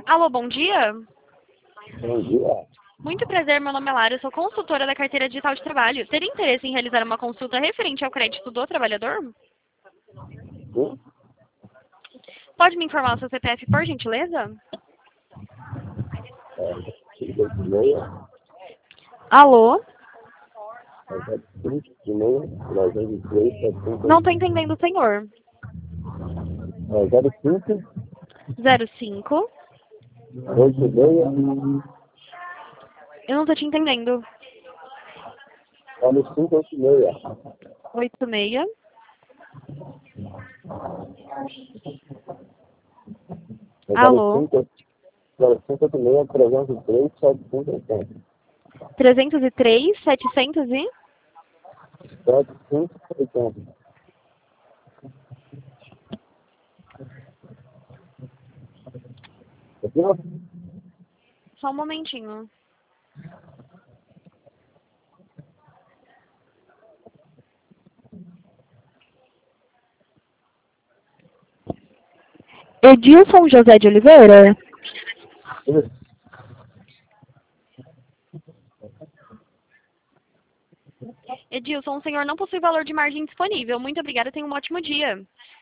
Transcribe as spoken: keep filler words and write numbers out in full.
Alô, bom dia. Bom dia. Muito prazer, meu nome é Lara, eu sou consultora da carteira digital de trabalho. Teria interesse em realizar uma consulta referente ao crédito do trabalhador? Sim? Pode me informar o seu C P F, por gentileza? É, cinco de meia, Alô? é cinco de meia, noventa e três, setenta, Não estou entendendo o senhor. é zero cinco, zero cinco. oito meia, Eu não estou te entendendo. zero cinco, oito meia. oito seis. É zero Alô? cinco, zero cinco, oito meia, trezentos e três, setecentos e oitenta. trezentos e três, setecentos e... setecentos e oitenta. Entendeu? Só um momentinho. Edilson José de Oliveira? Isso. Edilson, o senhor não possui valor de margem disponível. Muito obrigada, tenha um ótimo dia.